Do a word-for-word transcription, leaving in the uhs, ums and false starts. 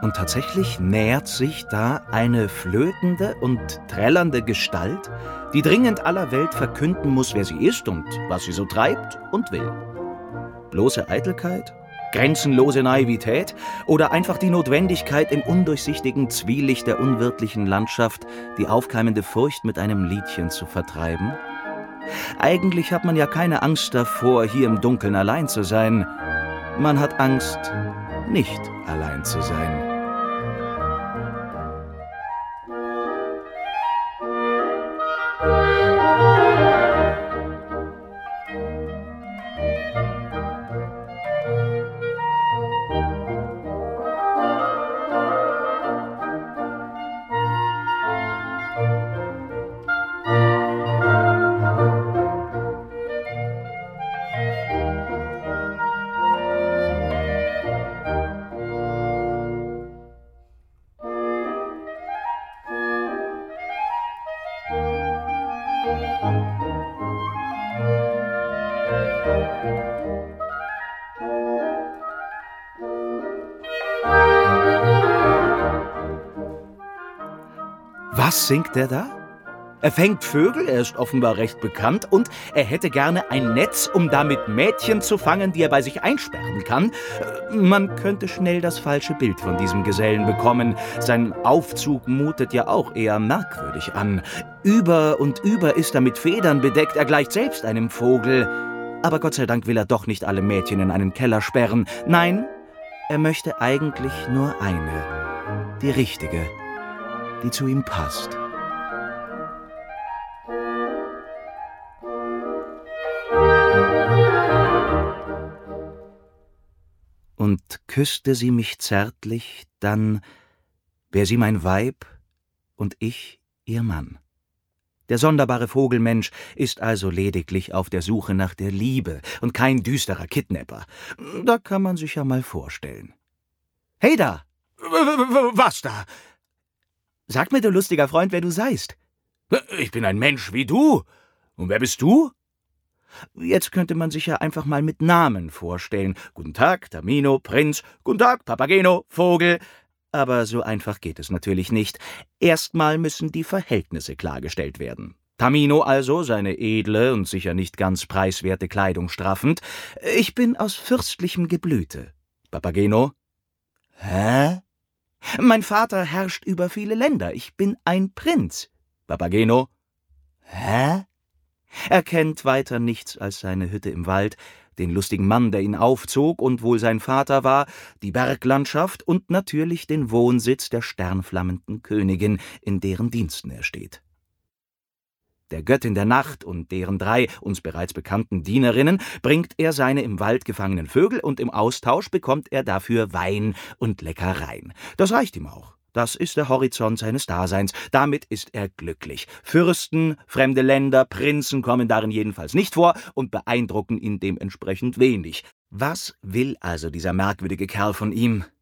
Und tatsächlich nähert sich da eine flötende und trällernde Gestalt, die dringend aller Welt verkünden muss, wer sie ist und was sie so treibt und will. Bloße Eitelkeit? Grenzenlose Naivität? Oder einfach die Notwendigkeit, im undurchsichtigen Zwielicht der unwirtlichen Landschaft die aufkeimende Furcht mit einem Liedchen zu vertreiben? Eigentlich hat man ja keine Angst davor, hier im Dunkeln allein zu sein. Man hat Angst, nicht allein zu sein. Was singt er da? Er fängt Vögel, er ist offenbar recht bekannt, und er hätte gerne ein Netz, um damit Mädchen zu fangen, die er bei sich einsperren kann. Man könnte schnell das falsche Bild von diesem Gesellen bekommen. Sein Aufzug mutet ja auch eher merkwürdig an. Über und über ist er mit Federn bedeckt, er gleicht selbst einem Vogel. Aber Gott sei Dank will er doch nicht alle Mädchen in einen Keller sperren. Nein, er möchte eigentlich nur eine, die richtige, die zu ihm passt. Und küsste sie mich zärtlich, dann wär sie mein Weib und ich ihr Mann. Der sonderbare Vogelmensch ist also lediglich auf der Suche nach der Liebe und kein düsterer Kidnapper. Da kann man sich ja mal vorstellen. Hey da! Was da? Sag mir, du lustiger Freund, wer du seist. Ich bin ein Mensch wie du. Und wer bist du? Jetzt könnte man sich ja einfach mal mit Namen vorstellen. Guten Tag, Tamino, Prinz. Guten Tag, Papageno, Vogel. Aber so einfach geht es natürlich nicht. Erstmal müssen die Verhältnisse klargestellt werden. Tamino also, seine edle und sicher nicht ganz preiswerte Kleidung straffend. Ich bin aus fürstlichem Geblüte. Papageno. Hä? Mein Vater herrscht über viele Länder. Ich bin ein Prinz. Papageno. Hä? Er kennt weiter nichts als seine Hütte im Wald, den lustigen Mann, der ihn aufzog und wohl sein Vater war, die Berglandschaft und natürlich den Wohnsitz der sternflammenden Königin, in deren Diensten er steht. Der Göttin der Nacht und deren drei uns bereits bekannten Dienerinnen bringt er seine im Wald gefangenen Vögel und im Austausch bekommt er dafür Wein und Leckereien. Das reicht ihm auch. Das ist der Horizont seines Daseins. Damit ist er glücklich. Fürsten, fremde Länder, Prinzen kommen darin jedenfalls nicht vor und beeindrucken ihn dementsprechend wenig. Was will also dieser merkwürdige Kerl von ihm?